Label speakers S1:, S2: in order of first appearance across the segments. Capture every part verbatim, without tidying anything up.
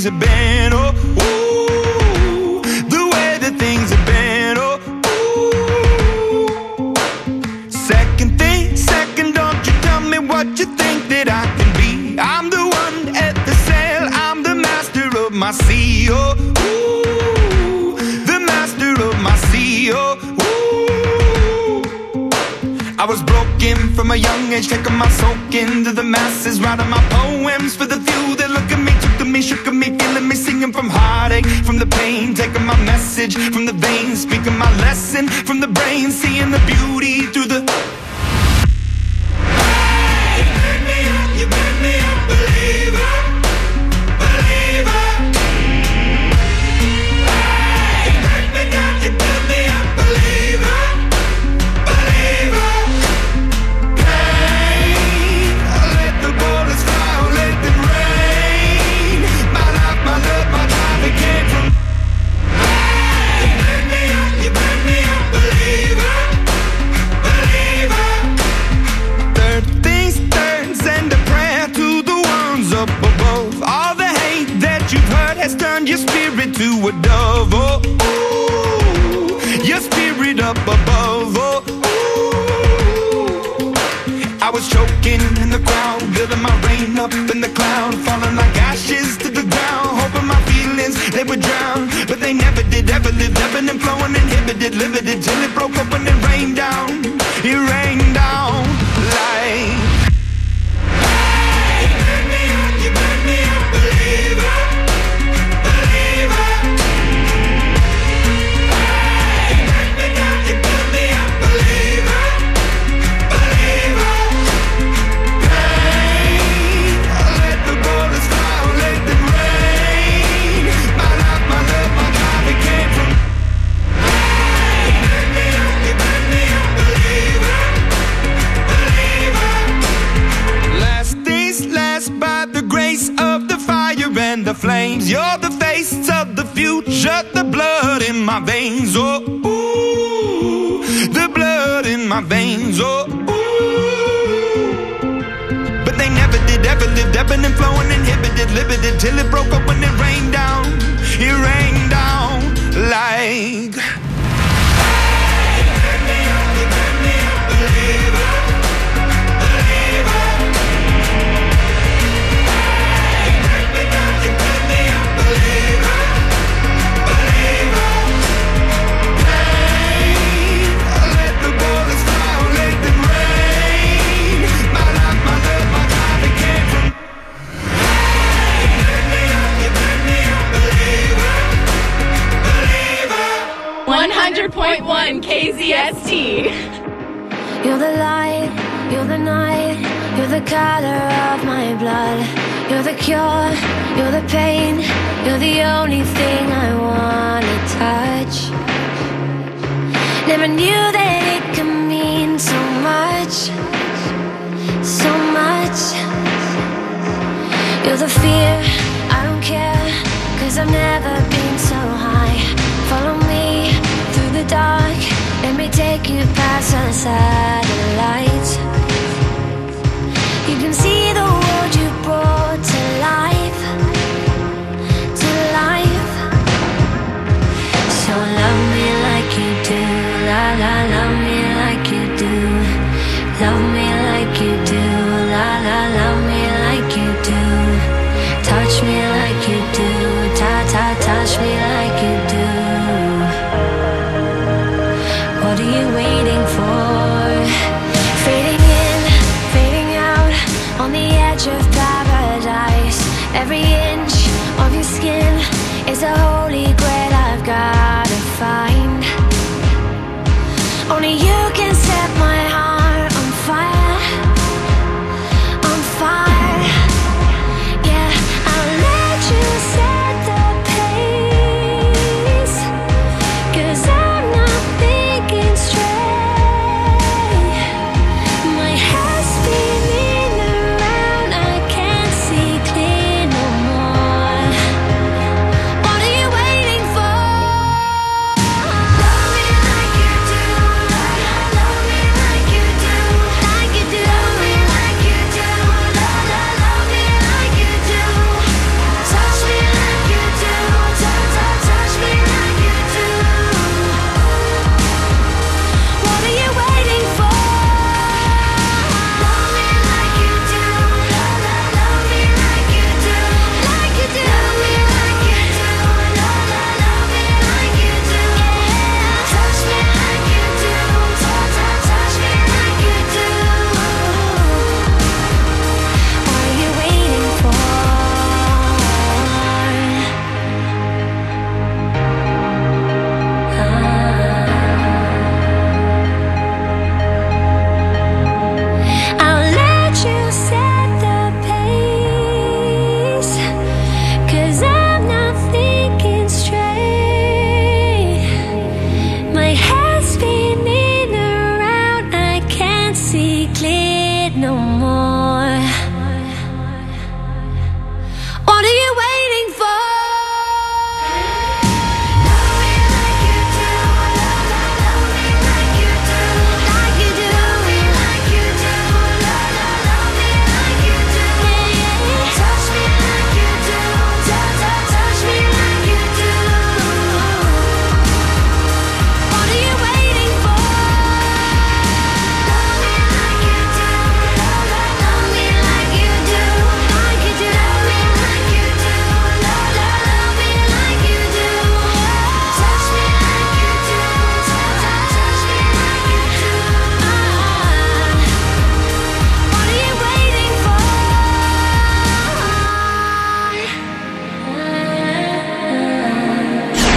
S1: have been. Oh, ooh, the way that things have been. Oh, ooh. Second thing, second, don't you tell me what you think that I can be. I'm the one at the sail, I'm the master of my sea. Oh, ooh, the master of my sea. Oh, I was broken from a young age, taking my soak into the masses, writing my poems for the few that look at me, took to me, shook at me, feeling me, singing from heartache, from the pain, taking my message from the veins, speaking my lesson from the brain, seeing the beauty through the... Hey, you made me up, you made me a believer, believer. Hey, you break me down, you build me a believer, believer. Has turned your spirit to a dove. Oh, ooh, your spirit up above. Oh, ooh. I was choking in the crowd, building my rain up in the cloud, falling like ashes to the ground, hoping my feelings they would drown, but they never did. Ever lived, ebbing and flowing, inhibited, limited, till it broke open and rained down. It rained down like. Hey, you made me up, you made me a believer. The flames, you're the face of the future, the blood in my veins. Oh, ooh, the blood in my veins. Oh, ooh. But they never did, ever lived, ebbing and flowing, inhibited, limited, till it broke up when it rained down. It rained down like. Hey, you made me up, you made me a believer, believer.
S2: one hundred point one K Z S T.
S3: You're the light, you're the night, you're the color of my blood. You're the cure, you're the pain, you're the only thing I wanna touch. Never knew that it could mean so much, so much. You're the fear, I don't care, cause I've never been so high. Follow me through the dark, let me take you past the satellites. You can see the world you brought to life, to life. So love me like you do, la la, love me like you do. Love me like you do, la la, love me like you do. Touch me like you do, ta ta, touch me like you do. What are you waiting for? Fading in, fading out, on the edge of paradise. Every inch of your skin is a holy grail I've gotta find. Only you can set my heart on fire, on fire. Yeah, I'll let you set the pace, cause I'm not thinking straight. My head's spinning around, I can't see clear no more. What are you waiting for? Love me like you do, la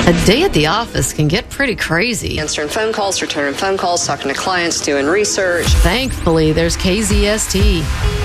S4: A day at the office can get pretty crazy.
S5: Answering phone calls, returning phone calls, talking to clients, doing research.
S4: Thankfully, there's K Z S T.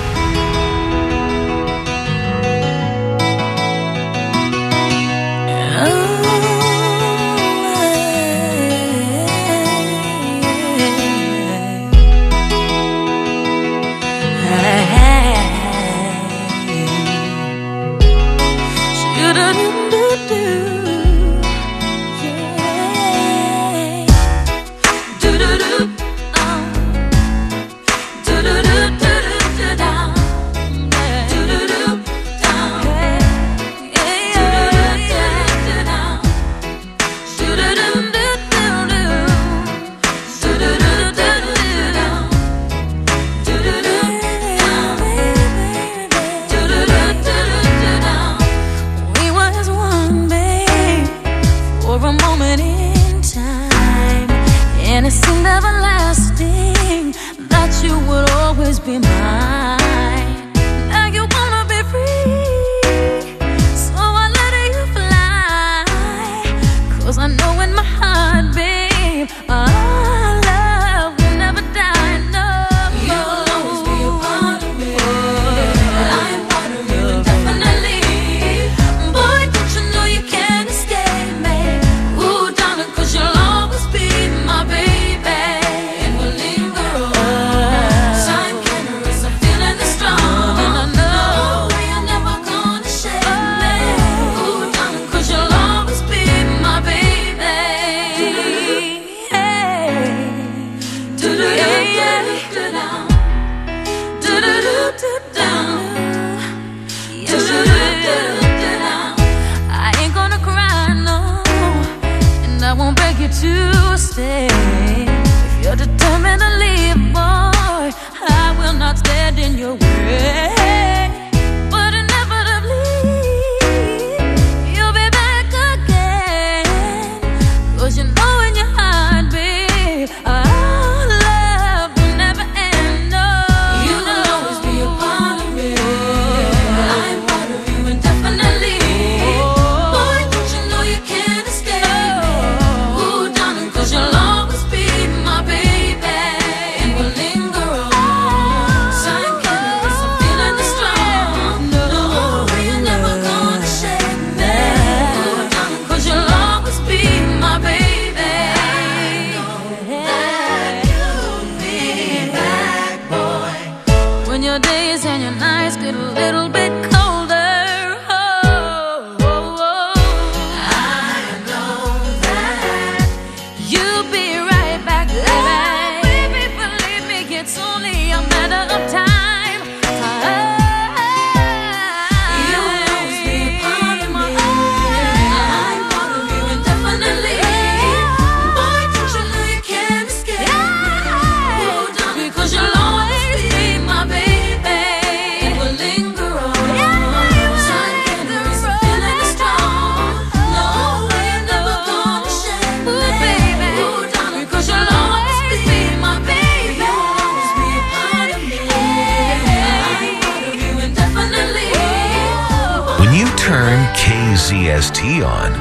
S6: K Z S T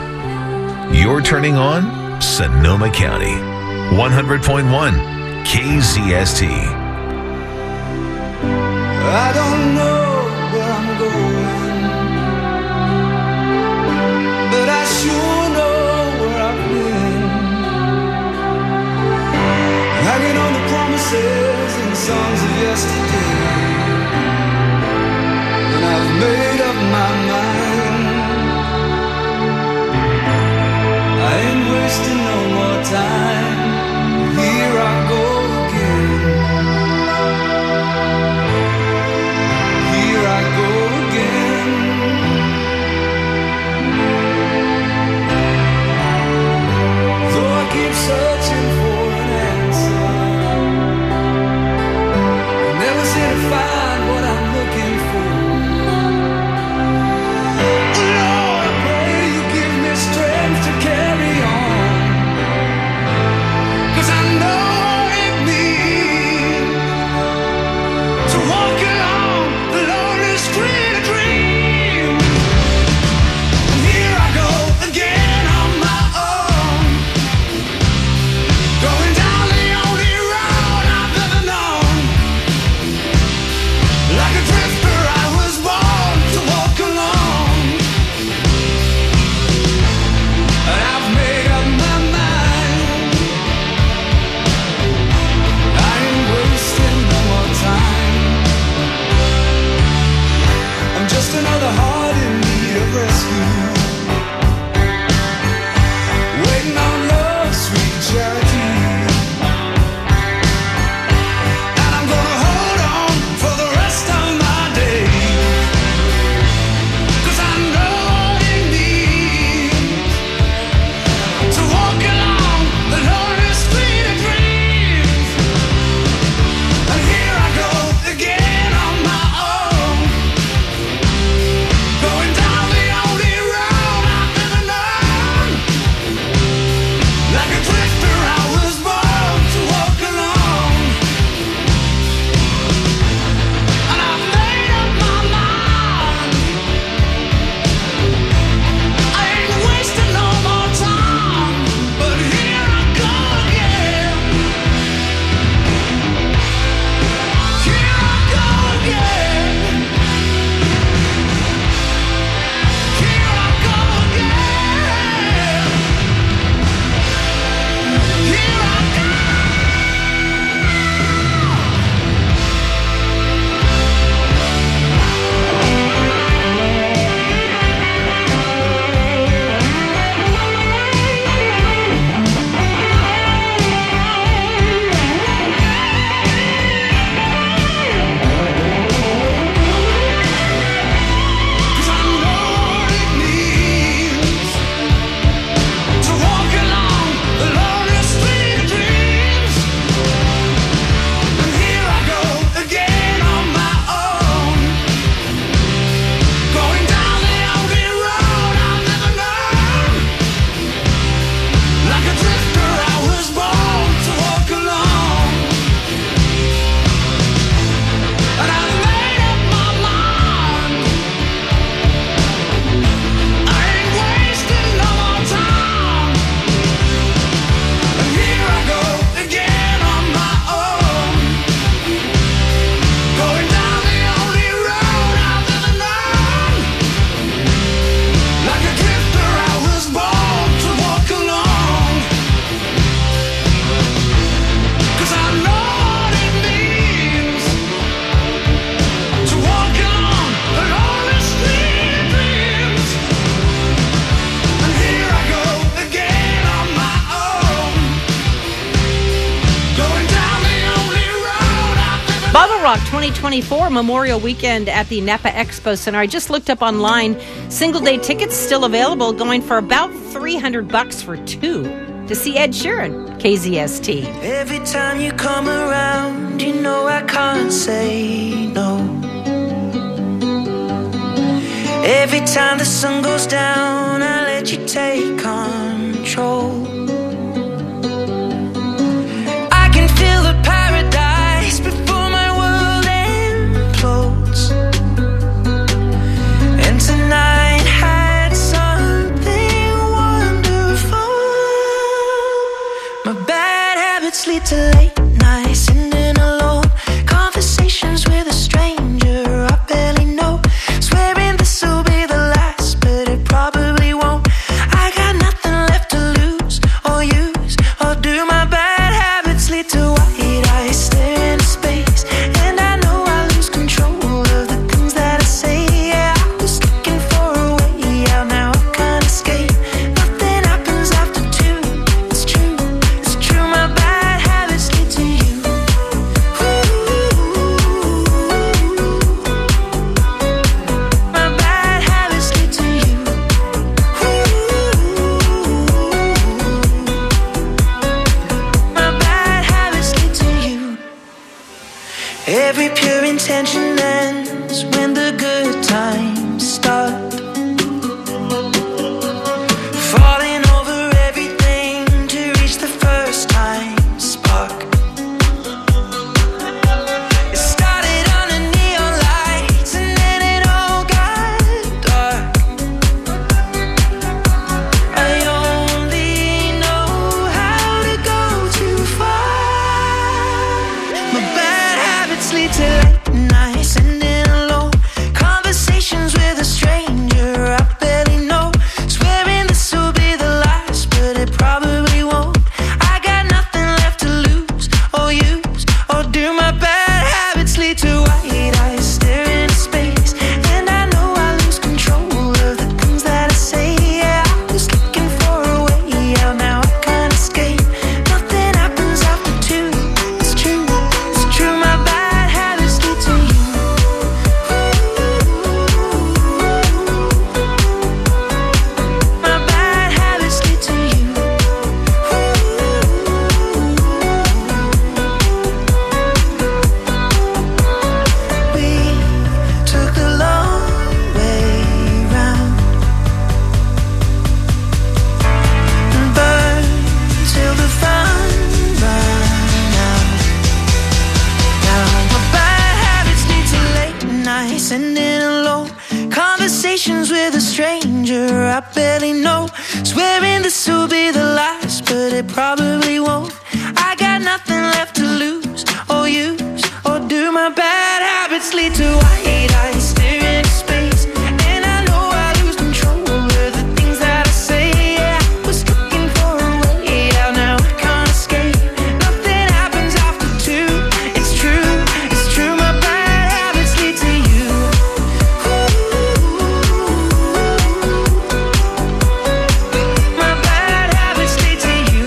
S6: on. You're turning on Sonoma County. one hundred point one K Z S T.
S1: I don't know where I'm going, but I sure know where I've been. Hanging on the promises and songs of yesterday, and I've made up my mind. I ain't wasting no more time. Here I go again.
S7: twenty twenty-four Memorial Weekend at the Napa Expo Center. I just looked up online. Single day tickets still available, going for about three hundred bucks for two to see Ed Sheeran. K Z S T.
S8: Every time you come around, you know I can't say no. Every time the sun goes down, I let you take control. I can feel the paradise before my world implodes. And tonight had something wonderful. My bad habits lead to late nights, sitting alone, conversations with a stranger I barely know, swearing this will be the last, but it probably won't. I got nothing left to lose or I barely know. Swearing this will be the last, but it probably won't. I got nothing left to lose or use, or do my bad habits lead to white eyes staring into space? And I know I lose control of the things that I say. Yeah, I was looking for a way out, now I can't escape. Nothing happens after two. It's true, it's true, my bad habits lead to you. My bad habits lead to you.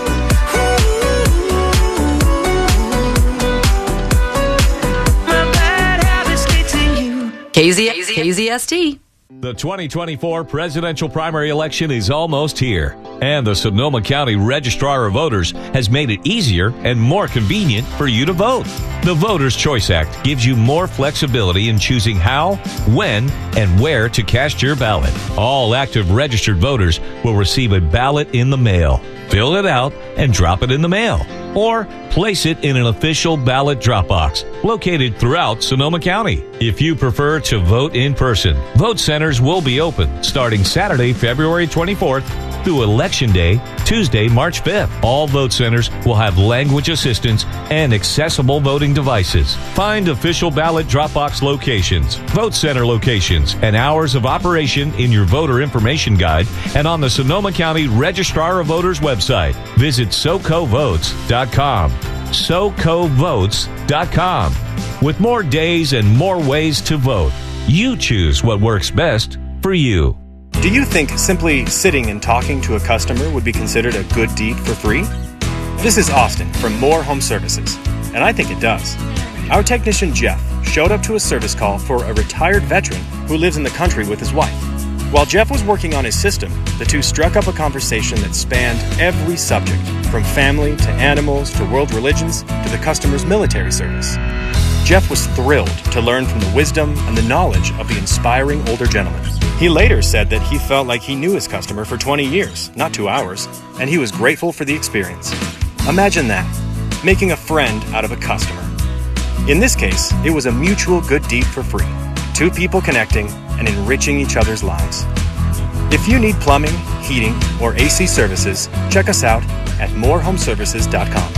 S8: My bad habits lead to you.
S4: K Z K Z S T.
S9: The twenty twenty-four presidential primary election is almost here, and the Sonoma County Registrar of Voters has made it easier and more convenient for you to vote. The Voters' Choice Act gives you more flexibility in choosing how, when, and where to cast your ballot. All active registered voters will receive a ballot in the mail. Fill it out and drop it in the mail, or place it in an official ballot drop box located throughout Sonoma County. If you prefer to vote in person, vote centers will be open starting Saturday, February twenty-fourth through Election Day, Tuesday, March fifth. All vote centers will have language assistance and accessible voting devices. Find official ballot drop box locations, vote center locations, and hours of operation in your voter information guide and on the Sonoma County Registrar of Voters website. Visit soco votes dot com. soco votes dot com. With more days and more ways to vote, you choose what works best for you.
S10: Do you think simply sitting and talking to a customer would be considered a good deed for free? This is Austin from Moore Home Services, and I think it does. Our technician Jeff showed up to a service call for a retired veteran who lives in the country with his wife. While Jeff was working on his system, the two struck up a conversation that spanned every subject, from family to animals to world religions to the customer's military service. Jeff was thrilled to learn from the wisdom and the knowledge of the inspiring older gentleman. He later said that he felt like he knew his customer for twenty years, not two hours, and he was grateful for the experience. Imagine that, making a friend out of a customer. In this case, it was a mutual good deed for free, two people connecting and enriching each other's lives. If you need plumbing, heating, or A C services, check us out at moore home services dot com.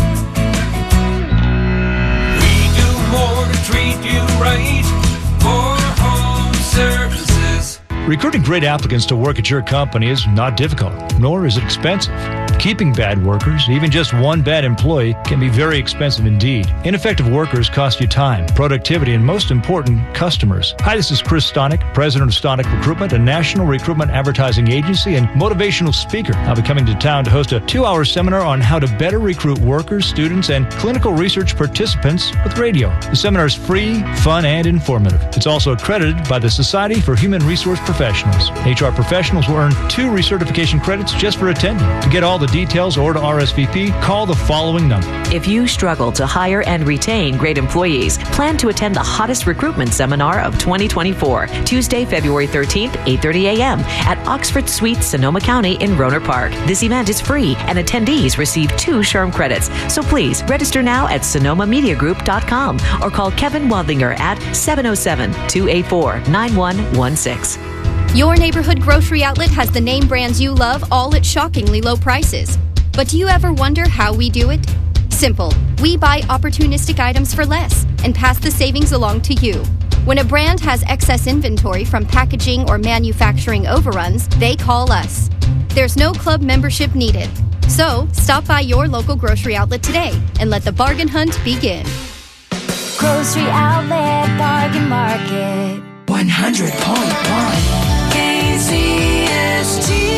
S11: We do more to treat you right. More Home Services.
S12: Recruiting great applicants to work at your company is not difficult, nor is it expensive. Keeping bad workers, even just one bad employee, can be very expensive indeed. Ineffective workers cost you time, productivity, and most important, customers. Hi, this is Chris Stonick, president of Stonick Recruitment, a national recruitment advertising agency and motivational speaker. I'll be coming to town to host a two-hour seminar on how to better recruit workers, students, and clinical research participants with radio. The seminar is free, fun, and informative. It's also accredited by the Society for Human Resource Professionals. H R professionals will earn two recertification credits just for attending. To get all the details or to R S V P, call the following number.
S13: If you struggle to hire and retain great employees, plan to attend the hottest recruitment seminar of twenty twenty-four, Tuesday, February thirteenth, eight thirty a.m. at Oxford Suites, Sonoma County in Rohnert Park. This event is free and attendees receive two SHRM credits. So please register now at sonoma media group dot com or call Kevin Wadlinger at seven oh seven, two eight four, nine one one six.
S14: Your neighborhood grocery outlet has the name brands you love, all at shockingly low prices. But do you ever wonder how we do it? Simple. We buy opportunistic items for less and pass the savings along to you. When a brand has excess inventory from packaging or manufacturing overruns, they call us. There's no club membership needed. So stop by your local grocery outlet today and let the bargain hunt begin.
S3: Grocery Outlet Bargain Market.
S8: one hundred point one K Z S T.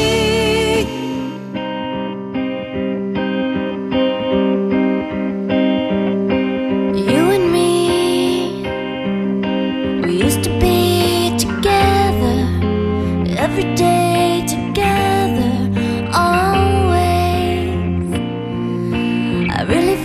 S3: You and me, we used to be together, every day together, always. I really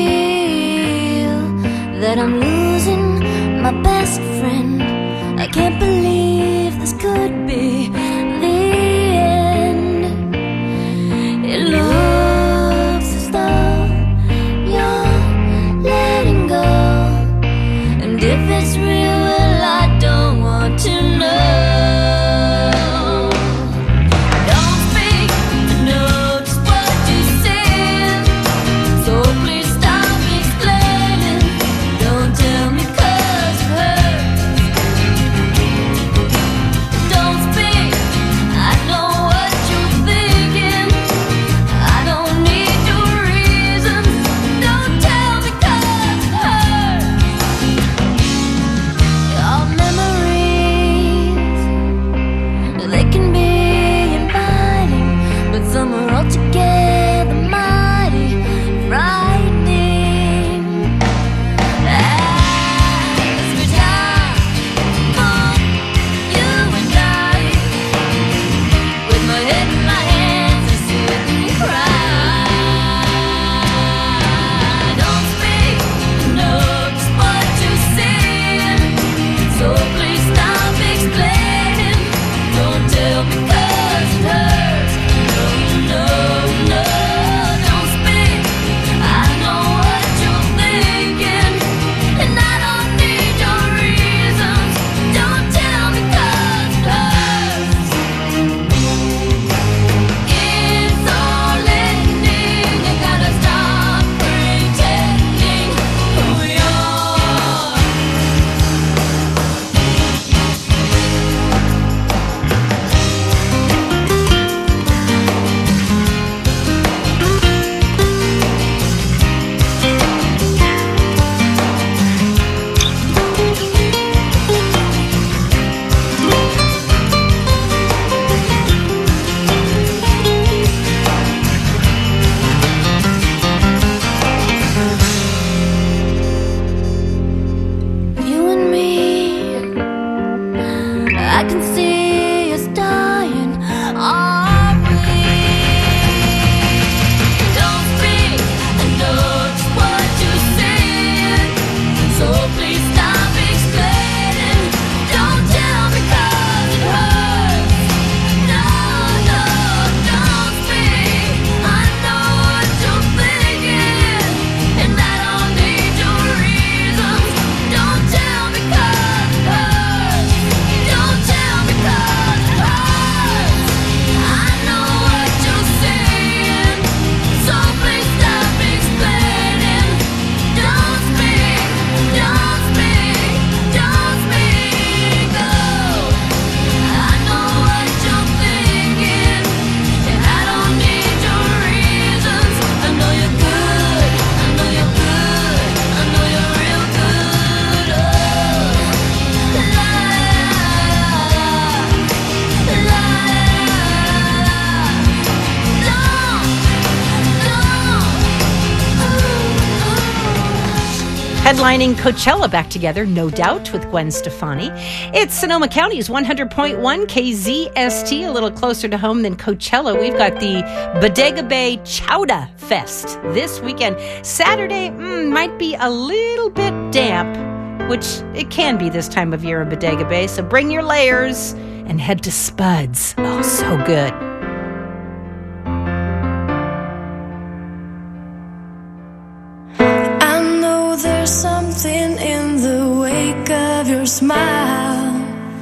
S3: feel that I'm losing my best friend. I can't believe this could be the end. It looks as though you're letting go, and if it's real, well, I don't want to know. Some are altogether mighty frightening. As we die for you and I, with my head in my hands, I sit and cry. Don't speak, know just what you're saying, so please stop explaining. Don't tell me 'cause it hurts. No, no, no, don't speak. I know what you're thinking, and I don't need your reasons. Don't tell me 'cause it hurts. It's all ending. You gotta stop pretending who you are. You and me, I can see us dying, are we? Don't speak, I know just what you're saying, so please stop explaining. Don't tell me 'cause it hurts. No, no, don't speak. I know what you're thinking, and I don't need your reasons. Don't tell me 'cause it hurts. Don't tell me 'cause it hurts. I know what you're saying, so please stop explaining. Don't speak, don't speak, don't speak. Oh, I know what you're thinking, and I don't need your reasons. I know you're good, I know you're good, I know you're real good. Oh, la la la la.
S7: Headlining Coachella back together, no doubt, with Gwen Stefani. It's Sonoma County's one hundred point one K Z S T, a little closer to home than Coachella. We've got the Bodega Bay Chowda Fest this weekend. Saturday mm, might be a little bit damp, which it can be this time of year in Bodega Bay, so bring your layers and head to Spuds. Oh, so good.
S3: I know there's something in the wake of your smile.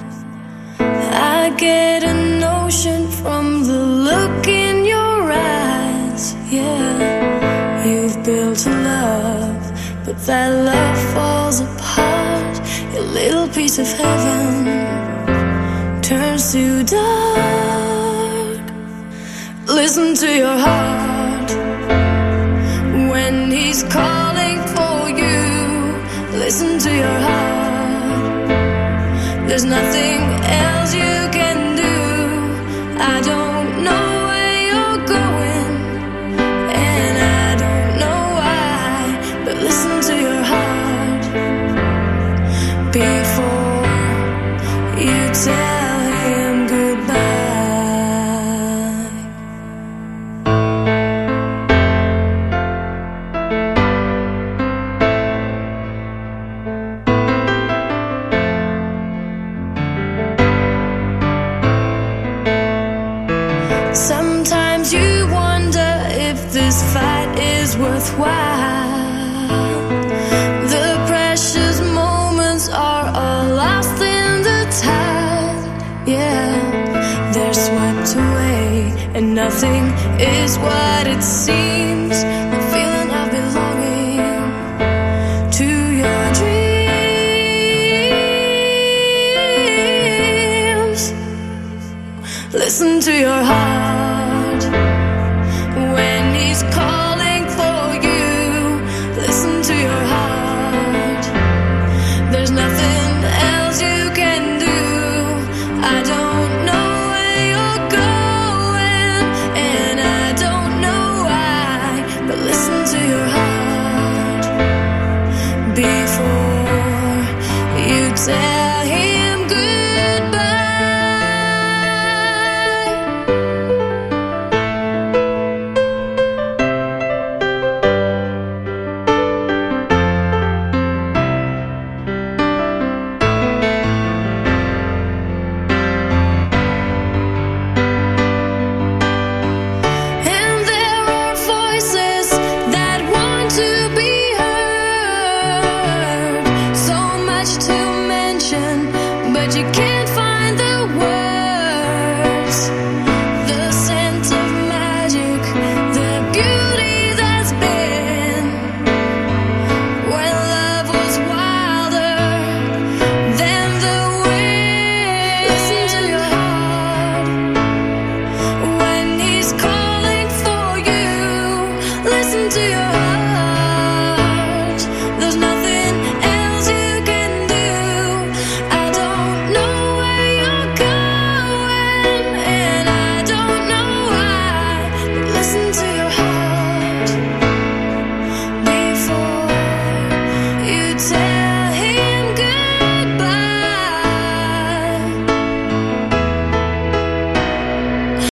S3: I get a notion from the look in your eyes. Yeah, you've built a love, but that love falls apart. Your little piece of heaven turns to dark. Listen to your heart when he's calling for you. Listen to your heart. There's nothing else you can do. I don't know where you're going, and I don't know why, but listen to your heart before you tell him goodbye. Sometimes you wonder if this fight is worthwhile. The precious moments are all lost in the tide. Yeah, they're swept away, and nothing is what it seems. The feeling of belonging to your dreams. Listen to your heart when he's calling.